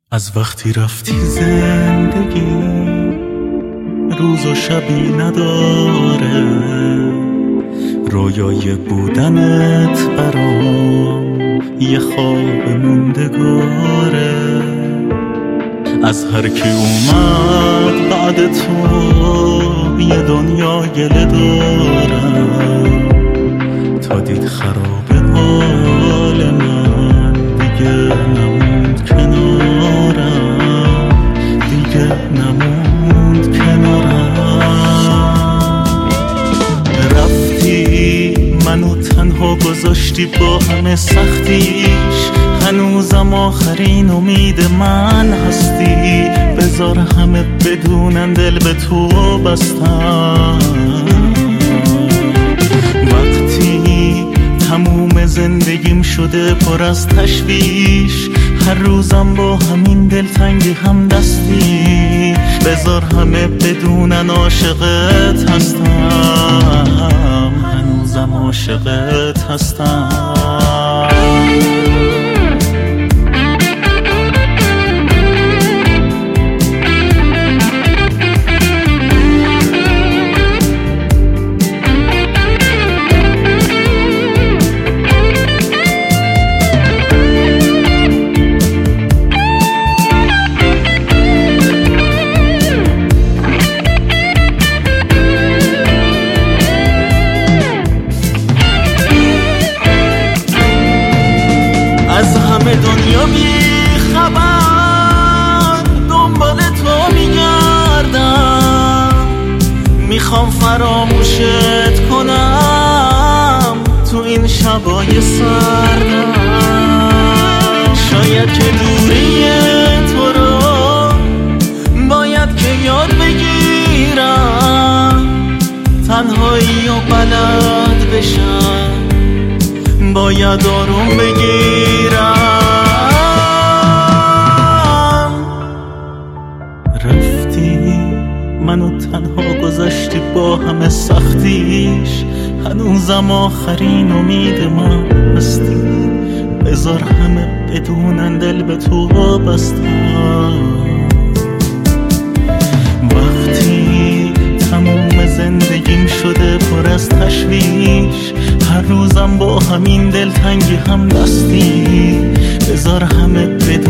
از وقتی رفتی زندگی روز و شبی نداره، رویای بودنت برام یه خواب موندگاره. از هر کی اومد بعد تو یه دنیا گله دارم، تا دید خراب حال من دیگه نموند کنارم، دیگه نموند کنارم. رفتی منو تنها گذاشتی با همه سختیش، هنوزم آخرین امید من هستی. بذار همه بدونن دل به تو بستم. وقتی تموم زندگیم شده پر از تشویش، هر روزم با همین دلتنگی هم دستی. بذار همه بدونن عاشقت هستم، هنوزم عاشقت هستم. از همه دنیا بی خبر دنبال تو میگردم، میخوام فراموشت کنم تو این شبای سردم. شاید که دوری تو رو باید که یاد بگیرم، تنهایی و بلد بشم، باید آروم بگیرم. رفتی منو تنها گذاشتی با همه سختیش، هنوزم آخرین امید من هستی. بذار همه بدونن دل به تو بستم. وقتی تموم زندگیم شده پر از تشویش، هر روزم با همین دلتنگی هم دستی. بذار همه بدونن